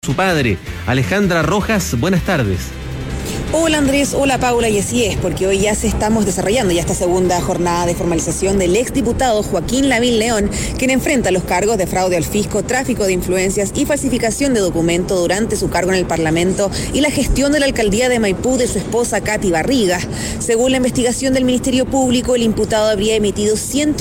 su padre. Alejandra Rojas, buenas tardes. Hola Andrés, hola Paula, y así es, porque hoy ya estamos desarrollando esta segunda jornada de formalización del exdiputado Joaquín Lavín León, quien enfrenta los cargos de fraude al fisco, tráfico de influencias y falsificación de documento durante su cargo en el Parlamento y la gestión de la alcaldía de Maipú de su esposa Katy Barriga. Según la investigación del Ministerio Público, el imputado habría emitido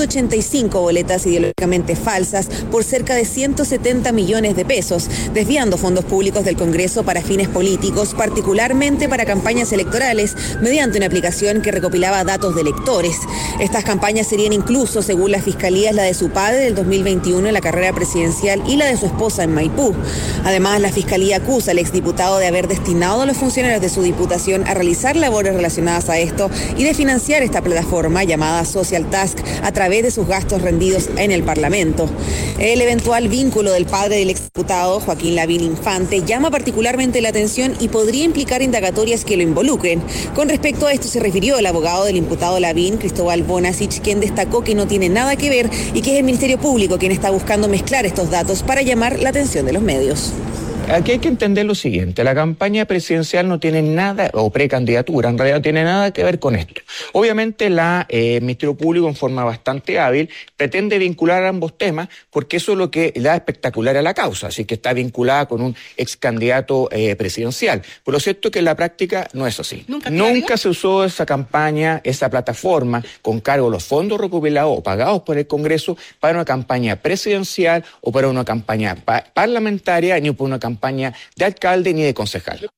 185 boletas ideológicamente falsas por cerca de 170 millones de pesos, desviando fondos públicos del Congreso para fines políticos, particularmente para campañas electorales, mediante una aplicación que recopilaba datos de electores. Estas campañas serían incluso, según la Fiscalía, la de su padre del 2021 en la carrera presidencial y la de su esposa en Maipú. Además, la Fiscalía acusa al exdiputado de haber destinado a los funcionarios de su diputación a realizar labores relacionadas a esto y de financiar esta plataforma llamada Social Task a través de sus gastos rendidos en el Parlamento. El eventual vínculo del padre del exdiputado, Joaquín Lavín Infante, llama particularmente la atención y podría implicar indagatorias que lo involucren. Con respecto a esto se refirió el abogado del imputado Lavín, Cristóbal Bonasich, quien destacó que no tiene nada que ver y que es el Ministerio Público quien está buscando mezclar estos datos para llamar la atención de los medios. Aquí hay que entender lo siguiente: la campaña presidencial no tiene nada, o precandidatura, en realidad no tiene nada que ver con esto. Obviamente el Ministerio Público, en forma bastante hábil, pretende vincular ambos temas, porque eso es lo que le da espectacular a la causa, así que está vinculada con un ex candidato presidencial. Pero lo cierto es que en la práctica no es así. Nunca se usó esa campaña, esa plataforma, con cargo a los fondos recopilados o pagados por el Congreso para una campaña presidencial o para una campaña parlamentaria, ni para una campaña de alcalde ni de concejal.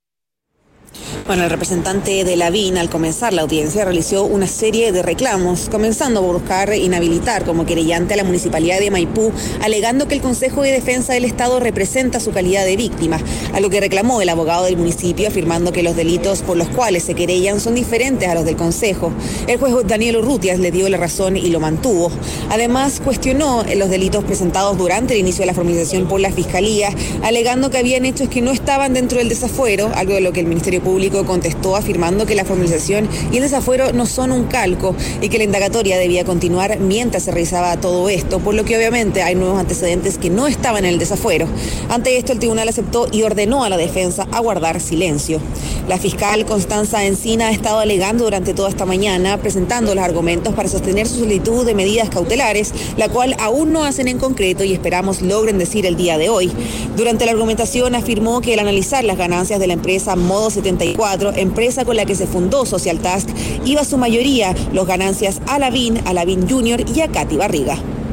Bueno, el representante de Lavín, al comenzar la audiencia, realizó una serie de reclamos, comenzando por buscar inhabilitar como querellante a la Municipalidad de Maipú, alegando que el Consejo de Defensa del Estado representa su calidad de víctima, a lo que reclamó el abogado del municipio, afirmando que los delitos por los cuales se querellan son diferentes a los del Consejo. El juez Daniel Urrutias le dio la razón y lo mantuvo. Además, cuestionó los delitos presentados durante el inicio de la formalización por la Fiscalía, alegando que habían hechos que no estaban dentro del desafuero, algo de lo que el Ministerio Público contestó afirmando que la formalización y el desafuero no son un calco y que la indagatoria debía continuar mientras se realizaba todo esto, por lo que obviamente hay nuevos antecedentes que no estaban en el desafuero. Ante esto, el tribunal aceptó y ordenó a la defensa a guardar silencio. La fiscal Constanza Encina ha estado alegando durante toda esta mañana, presentando los argumentos para sostener su solicitud de medidas cautelares, la cual aún no hacen en concreto y esperamos logren decir el día de hoy. Durante la argumentación afirmó que al analizar las ganancias de la empresa Modo 74, empresa con la que se fundó Social Task, iba su mayoría los ganancias a Lavín Jr. y a Katy Barriga.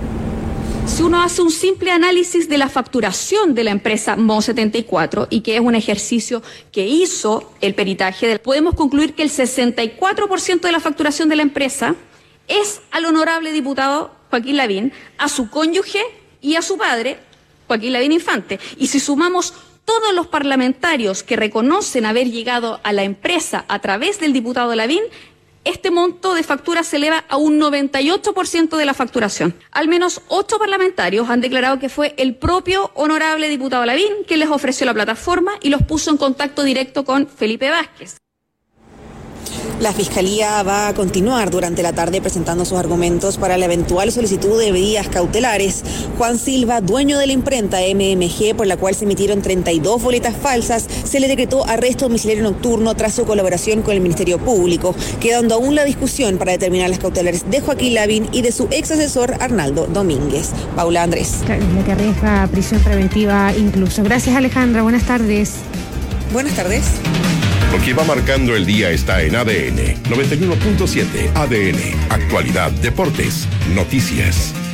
Si uno hace un simple análisis de la facturación de la empresa Modo 74, y que es un ejercicio que hizo el peritaje, podemos concluir que el 64% de la facturación de la empresa es al honorable diputado Joaquín Lavín, a su cónyuge y a su padre, Joaquín Lavín Infante. Y si sumamos todos los parlamentarios que reconocen haber llegado a la empresa a través del diputado Lavín, este monto de factura se eleva a un 98% de la facturación. Al menos 8 parlamentarios han declarado que fue el propio honorable diputado Lavín quien les ofreció la plataforma y los puso en contacto directo con Felipe Vázquez. La Fiscalía va a continuar durante la tarde presentando sus argumentos para la eventual solicitud de medidas cautelares. Juan Silva, dueño de la imprenta MMG, por la cual se emitieron 32 boletas falsas, se le decretó arresto domiciliario nocturno tras su colaboración con el Ministerio Público, quedando aún la discusión para determinar las cautelares de Joaquín Lavín y de su ex asesor Arnaldo Domínguez. Paula Andrés. Claro, la que arriesga prisión preventiva incluso. Gracias, Alejandra. Buenas tardes. Buenas tardes. Lo que va marcando el día está en ADN 91.7. ADN, actualidad, deportes, noticias.